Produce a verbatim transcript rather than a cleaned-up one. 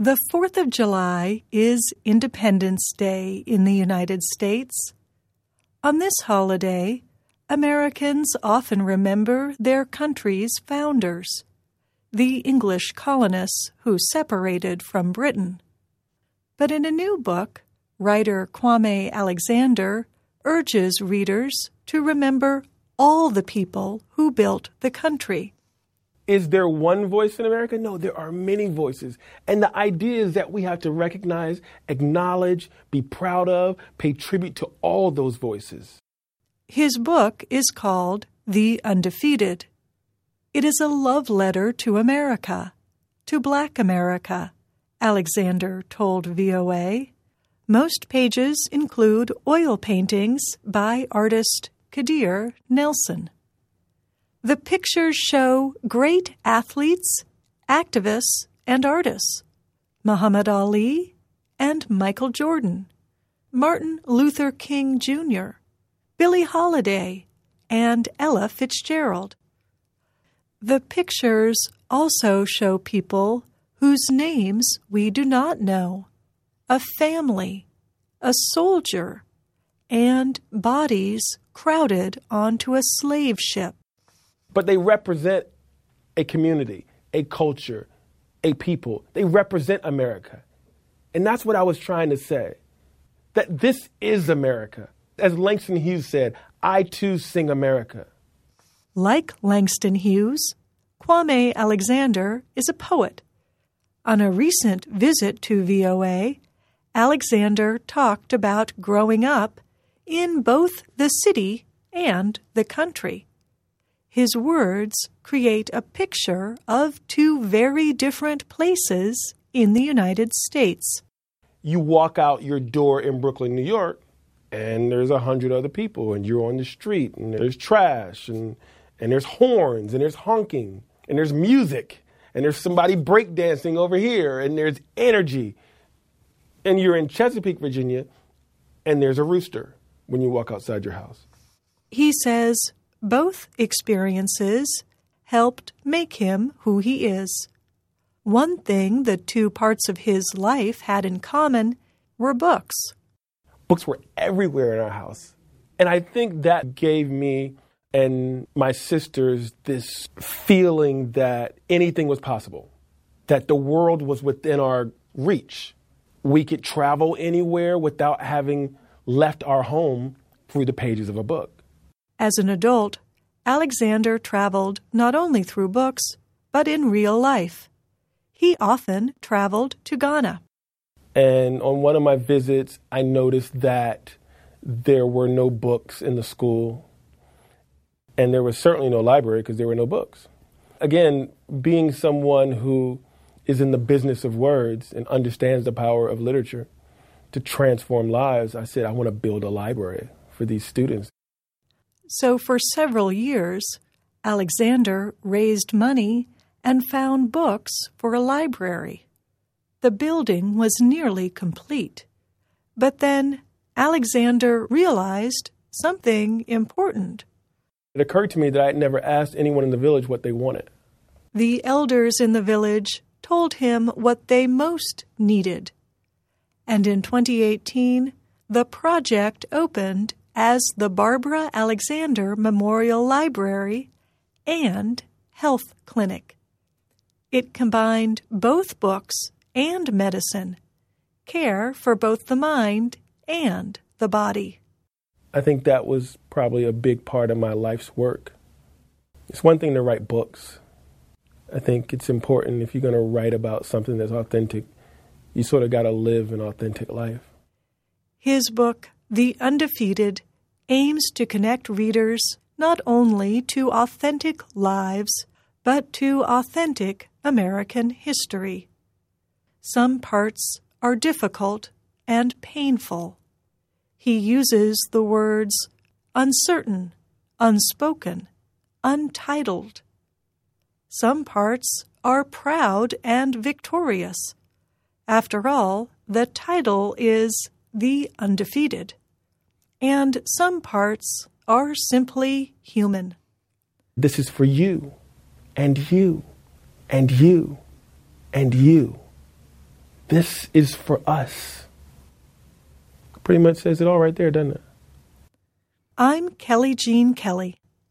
The fourth of July is Independence Day in the United States. On this holiday, Americans often remember their country's founders, the English colonists who separated from Britain. But in a new book, writer Kwame Alexander urges readers to remember all the people who built the country. Is there one voice in America? No, there are many voices. And the idea is that we have to recognize, acknowledge, be proud of, pay tribute to all those voices. His book is called The Undefeated. It is a love letter to America, to Black America, Alexander told V O A. Most pages include oil paintings by artist Kadir Nelson. The pictures show great athletes, activists, and artists, Muhammad Ali and Michael Jordan, Martin Luther King Junior, Billie Holiday, and Ella Fitzgerald. The pictures also show people whose names we do not know, a family, a soldier, and bodies crowded onto a slave ship. But they represent a community, a culture, a people. They represent America. And that's what I was trying to say, that this is America. As Langston Hughes said, I too sing America. Like Langston Hughes, Kwame Alexander is a poet. On a recent visit to V O A, Alexander talked about growing up in both the city and the country. His words create a picture of two very different places in the United States. You walk out your door in Brooklyn, New York, and there's a hundred other people, and you're on the street, and there's trash, and, and there's horns, and there's honking, and there's music, and there's somebody breakdancing over here, and there's energy. And you're in Chesapeake, Virginia, and there's a rooster when you walk outside your house. He says both experiences helped make him who he is. One thing the two parts of his life had in common were books. Books were everywhere in our house. And I think that gave me and my sisters this feeling that anything was possible, that the world was within our reach. We could travel anywhere without having left our home through the pages of a book. As an adult, Alexander traveled not only through books, but in real life. He often traveled to Ghana. And on one of my visits, I noticed that there were no books in the school. And there was certainly no library because there were no books. Again, being someone who is in the business of words and understands the power of literature to transform lives, I said, I want to build a library for these students. So for several years, Alexander raised money and found books for a library. The building was nearly complete. But then Alexander realized something important. It occurred to me that I had never asked anyone in the village what they wanted. The elders in the village told him what they most needed. And in twenty eighteen, the project opened as the Barbara Alexander Memorial Library and Health Clinic. It combined both books and medicine, care for both the mind and the body. I think that was probably a big part of my life's work. It's one thing to write books. I think it's important if you're going to write about something that's authentic, you sort of got to live an authentic life. His book, The Undefeated, aims to connect readers not only to authentic lives, but to authentic American history. Some parts are difficult and painful. He uses the words uncertain, unspoken, untitled. Some parts are proud and victorious. After all, the title is The Undefeated. And some parts are simply human. This is for you, and you, and you, and you. this is for us. Pretty much says it all right there, doesn't it? I'm Kelly Jean Kelly.